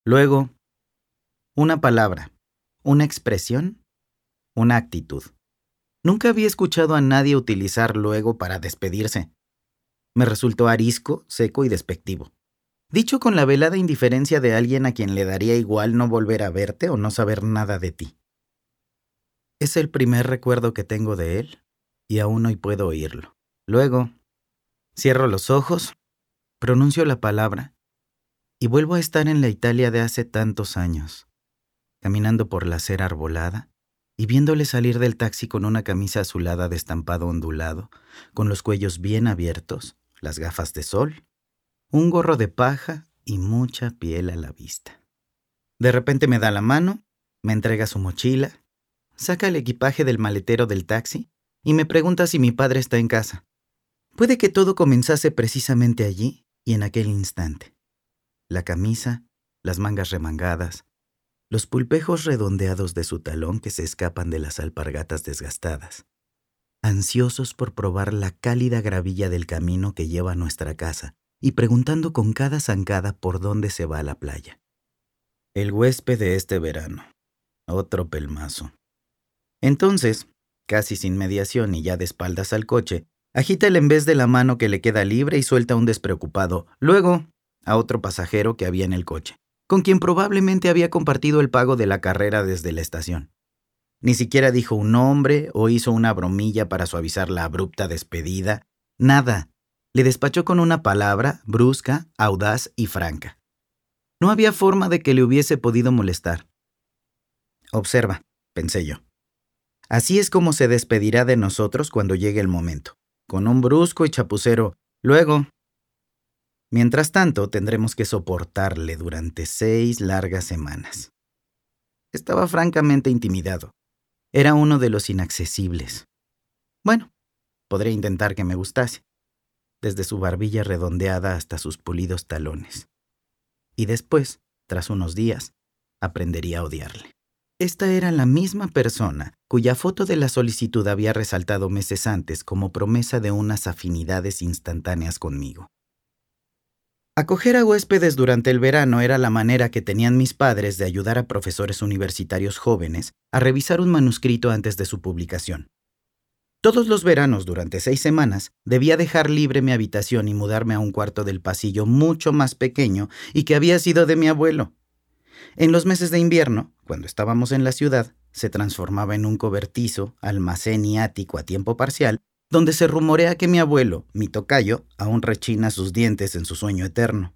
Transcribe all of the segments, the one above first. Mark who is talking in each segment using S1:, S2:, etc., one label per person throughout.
S1: Luego, una palabra, una expresión, una actitud. Nunca había escuchado a nadie utilizar luego para despedirse. Me resultó arisco, seco y despectivo. Dicho con la velada indiferencia de alguien a quien le daría igual no volver a verte o no saber nada de ti. Es el primer recuerdo que tengo de él y aún hoy puedo oírlo. Luego, cierro los ojos, pronuncio la palabra y vuelvo a estar en la Italia de hace tantos años, caminando por la acera arbolada y viéndole salir del taxi con una camisa azulada de estampado ondulado, con los cuellos bien abiertos, las gafas de sol, un gorro de paja y mucha piel a la vista. De repente me da la mano, me entrega su mochila, saca el equipaje del maletero del taxi y me pregunta si mi padre está en casa. Puede que todo comenzase precisamente allí y en aquel instante. La camisa, las mangas remangadas, los pulpejos redondeados de su talón que se escapan de las alpargatas desgastadas, ansiosos por probar la cálida gravilla del camino que lleva a nuestra casa y preguntando con cada zancada por dónde se va a la playa. El huésped de este verano. Otro pelmazo. Entonces, casi sin mediación y ya de espaldas al coche, agita el embés de la mano que le queda libre y suelta un despreocupado «luego» a otro pasajero que había en el coche, con quien probablemente había compartido el pago de la carrera desde la estación. Ni siquiera dijo un nombre o hizo una bromilla para suavizar la abrupta despedida. Nada. Le despachó con una palabra, brusca, audaz y franca. No había forma de que le hubiese podido molestar. Observa, pensé yo. Así es como se despedirá de nosotros cuando llegue el momento, con un brusco y chapucero «luego». Mientras tanto, tendremos que soportarle durante 6 largas semanas. Estaba francamente intimidado. Era uno de los inaccesibles. Bueno, podría intentar que me gustase, desde su barbilla redondeada hasta sus pulidos talones. Y después, tras unos días, aprendería a odiarle. Esta era la misma persona cuya foto de la solicitud había resaltado meses antes como promesa de unas afinidades instantáneas conmigo. Acoger a huéspedes durante el verano era la manera que tenían mis padres de ayudar a profesores universitarios jóvenes a revisar un manuscrito antes de su publicación. Todos los veranos, durante 6 semanas, debía dejar libre mi habitación y mudarme a un cuarto del pasillo mucho más pequeño y que había sido de mi abuelo. En los meses de invierno, cuando estábamos en la ciudad, se transformaba en un cobertizo, almacén y ático a tiempo parcial, donde se rumorea que mi abuelo, mi tocayo, aún rechina sus dientes en su sueño eterno.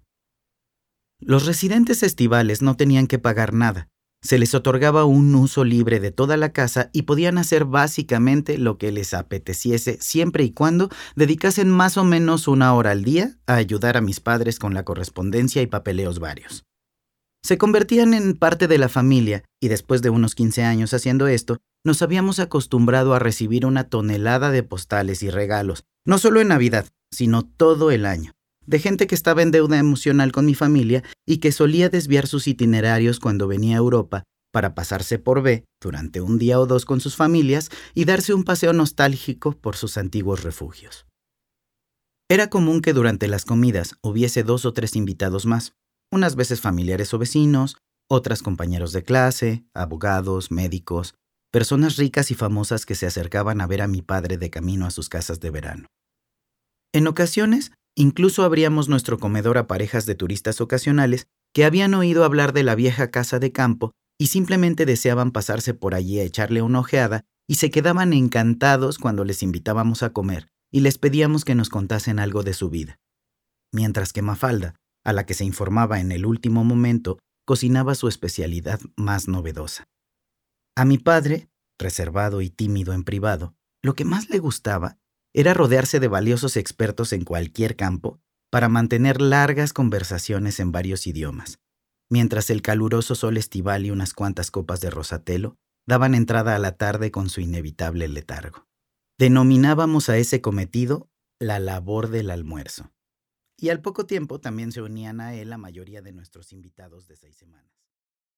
S1: Los residentes estivales no tenían que pagar nada. Se les otorgaba un uso libre de toda la casa y podían hacer básicamente lo que les apeteciese siempre y cuando dedicasen más o menos 1 hora al día a ayudar a mis padres con la correspondencia y papeleos varios. Se convertían en parte de la familia y después de unos 15 años haciendo esto, nos habíamos acostumbrado a recibir una tonelada de postales y regalos, no solo en Navidad, sino todo el año, de gente que estaba en deuda emocional con mi familia y que solía desviar sus itinerarios cuando venía a Europa para pasarse por B durante un día o 2 con sus familias y darse un paseo nostálgico por sus antiguos refugios. Era común que durante las comidas hubiese 2 o 3 invitados más, unas veces familiares o vecinos, otras compañeros de clase, abogados, médicos, personas ricas y famosas que se acercaban a ver a mi padre de camino a sus casas de verano. En ocasiones, incluso abríamos nuestro comedor a parejas de turistas ocasionales que habían oído hablar de la vieja casa de campo y simplemente deseaban pasarse por allí a echarle una ojeada y se quedaban encantados cuando les invitábamos a comer y les pedíamos que nos contasen algo de su vida. Mientras que Mafalda, a la que se informaba en el último momento, cocinaba su especialidad más novedosa. A mi padre, reservado y tímido en privado, lo que más le gustaba era rodearse de valiosos expertos en cualquier campo para mantener largas conversaciones en varios idiomas, mientras el caluroso sol estival y unas cuantas copas de rosatelo daban entrada a la tarde con su inevitable letargo. Denominábamos a ese cometido la labor del almuerzo. Y al poco tiempo también se unían a él la mayoría de nuestros invitados de 6 semanas.